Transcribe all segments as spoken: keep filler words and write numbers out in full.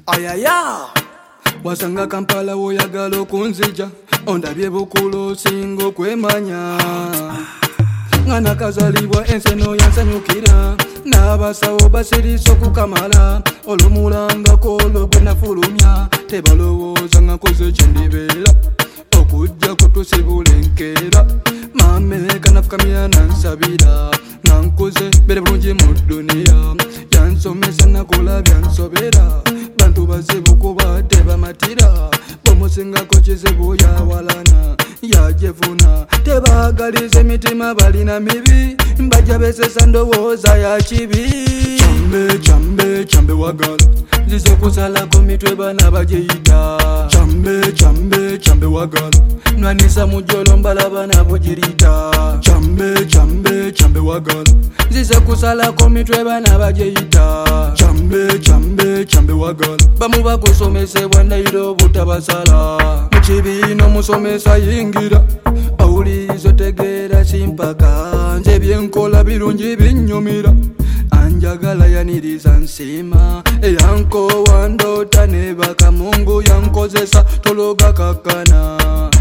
ayaya wasanga Kampala woyagala okunzija ondabye bukulu singo kwemanya nga nakazalibwa enseno yansanyukira n'abasawo basirisa okukamala olumulangako olwo nafulumya tebalowooza nga nkoze kyendibeera okujja kutusibulenkeera mameka nafukamira nansabira nankoze bere bulungi mu duniya yansomesa nakola byansobera bantu bazibu kuba tebamatira bomusingako kizibu yawalana yajevuna tebagaliza emitima balina mibi mbajja besesa ndowooza ya kibi chambe chambe chambe wagala zize kusalako mitwe bana bajeyita chambe chambe chambe wagala nwanisa mujolo mbala bana bujirita chambe chambe chambe wagala zize kusalako mitwe bana bajeyita chambe chambe chambe wagala bamu bakusomesebwa ndayiro butabasala mukibino musomesa yingira awulizo tegera simpaka nze byenkola birungi binyumira anjagala yaniriza nsima eyanko wandota nebaka Mungu yankozesa tologa kakana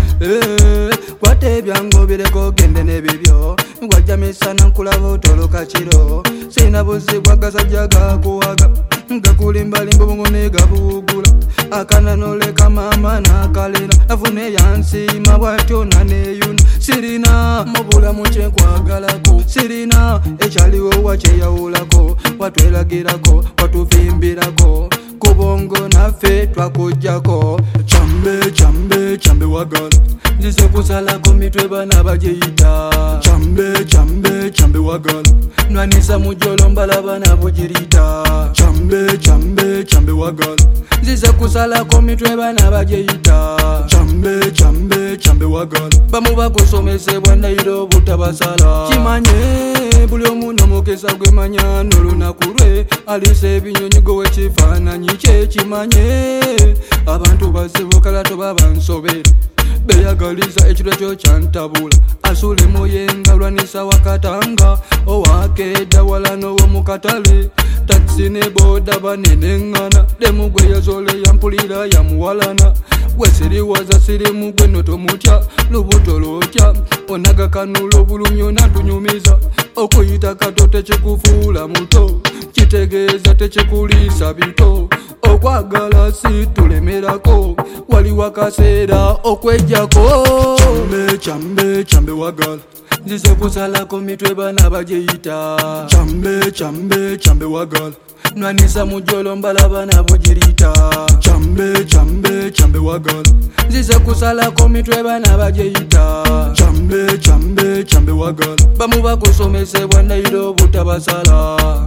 eh kwate byango bireko gende nebibyo ngwajamisana nkulaba otoloka kiro sina buzibwa gasajaga kuwaga ngakulimbalimba bungone gabugula akana noleka mama nakalera afune yansima bwatyo naneyuna sirina mubula muche kwagalako sirina echaliwo wacheyawulako watwelagirako watufimbirako kubongo nafe twakujjako chambe chambe chambe wagala zize kusalako mitwe bana bajeyita chambe chambe chambe wagala nwanisa mujolo mbala bana bujirita chambe chambe chambe wagala zize kusalako mitwe bana bajeyita chambe chambe chambe wagala bamu bakusomesebwa ndayiro butabasala kimanye buli omuntu mukesa gwemanya n'olunaku lwe alise ebinyonyi gowe kifaananyi kye kimanye abantu bazibukala toba bansobera beyagaliza ekiro ekyo kyantabula asule muyenga lwanisa wakatanga owakedda wala n'owomukatale taxi ne boda banenengana demugwe yazole yampulira yamuwalana wesiriwaza sirimu gwe notomutya lubuto lotya onagakanula obulunyi onatunyumiza okuyita kato tekikufuula muto kitegeeza tekikuliisa bito okwagala si tulemerako waliwo akaseera okwejjako chambe chambe chambe wagala zize kusalako mitwe bana bajeyita chambe chambe chambe wagala nwanisa mujolo mbala bana bujirita chambe chambe chambe wagala zize kusalako mitwe bana bajeyita chambe chambe chambe wagala bamu bakusomesebwa ndayiro butabasala